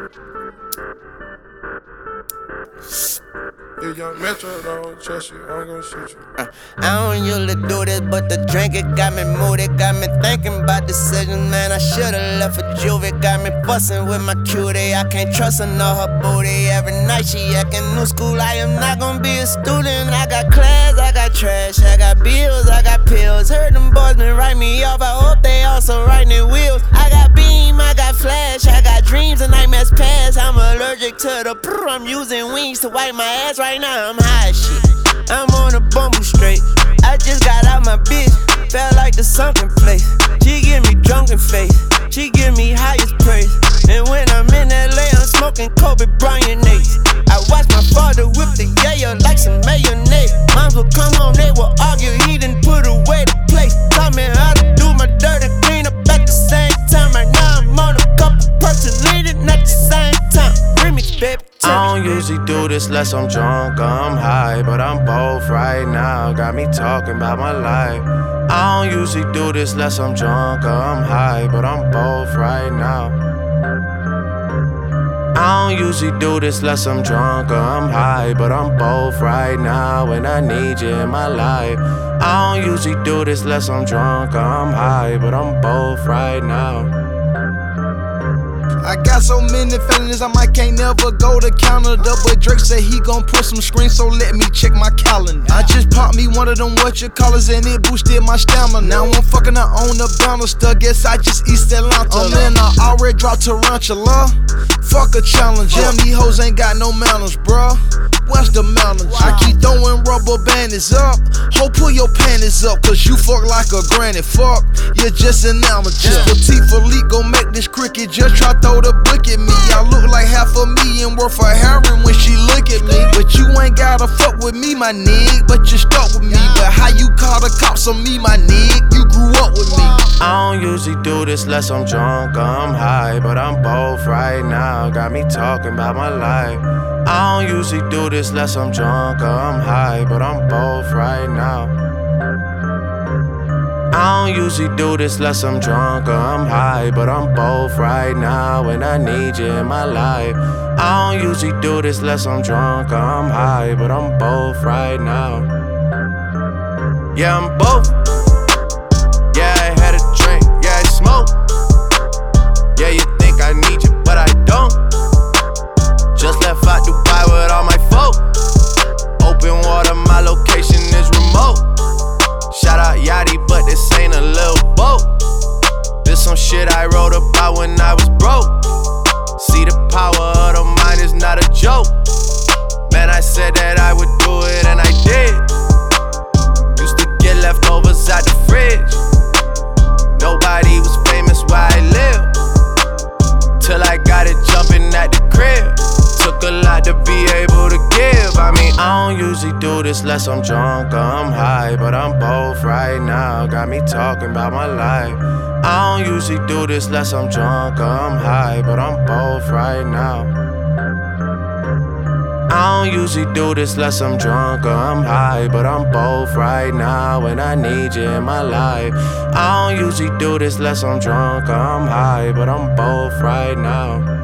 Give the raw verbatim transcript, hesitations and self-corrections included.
If young Metro don't trust you, I'm gonna shoot you. Uh, I don't usually do this, but the drink it got me moody, got me thinking about decisions, man. I should've left for Juvie, got me bustin' with my cutie. I can't trust her nor her booty. Every night she acting new school. I am not gonna be a student. I got class, I got trash, I got bills, I got pills. Heard them boys been write me off. I hope they also writing their wheels. I got beam, I got flash, I got dreams and nightmares past. I'm allergic to the prr. I'm using wings to wipe my ass right now. I'm high as shit. I'm on a bumble straight. I just got out my bitch. Felt like the sunken place. She give me drunken face. She give me highest praise. And when I'm in L A, I'm smoking Kobe Bryant Ace. I watch my father whip the yayo like some mayonnaise. Moms will come home, they will argue. He done put away the place. Taught me how to do my dirty clean up at the same time. Right now I'm on a couple person leading at the same time. Remix, baby. I don't usually do this unless I'm drunk or I'm high, but I'm both right now. Got me talking about my life. I don't usually do this unless I'm drunk or I'm high, but I'm both right now. I don't usually do this unless I'm drunk or I'm high, but I'm both right now, and I need you in my life. I don't usually do this unless I'm drunk or I'm high, but I'm both right now. I got so many feelings, I might can't never go to Canada. But Drake said he gon' put some screens, so let me check my calendar. I just popped me one of them what you callers, and it boosted my stamina. Now I'm fucking her on the banister, guess I just East Atlanta. I'm in, I already dropped Tarantula. Fuck a challenge, damn these hoes ain't got no manners, bruh. What's the mountains? I keep throwing rubber bandits up. Ho, pull your panties up, cause you fuck like a granny. Fuck, you're just an amateur. Petit Philippe gon' make this cricket just try throw the book at me. I look like half a million worth of heroin when she look at me. But you ain't gotta fuck with me, my nig. But you stuck with me. But how you call the cops on me, my nig? You grew up with me. I don't usually do this unless I'm drunk or I'm high, but I'm both right now. Got me talking about my life. I don't usually do this unless I'm drunk or I'm high, but I'm both right now. I don't usually do this unless I'm drunk or I'm high, but I'm both right now, and I need you in my life. I don't usually do this unless I'm drunk or I'm high, but I'm both right now. Yeah, I'm both. Yeah, I had a drink, yeah, I smoke. Yeah, you think I need you, but I don't. Just left out Dubai with all my folk. Open water, my location is remote. Shout out Yachty, but this ain't a little boat. This some shit I wrote about when I was broke. See, the power of the mind is not a joke. Man, I said that I would do it and I did. Used to get leftovers out the fridge. Nobody was famous where I live, till I got it jumping at the crib. Took a lot to be able to give. I mean, I don't usually do this unless I'm drunk or I'm high, but I'm both right now. Got me talking about my life. I don't usually do this unless I'm drunk or I'm high, but I'm both right now. I don't usually do this unless I'm drunk or I'm high, but I'm both right now, and I need you in my life. I don't usually do this unless I'm drunk or I'm high, but I'm both right now.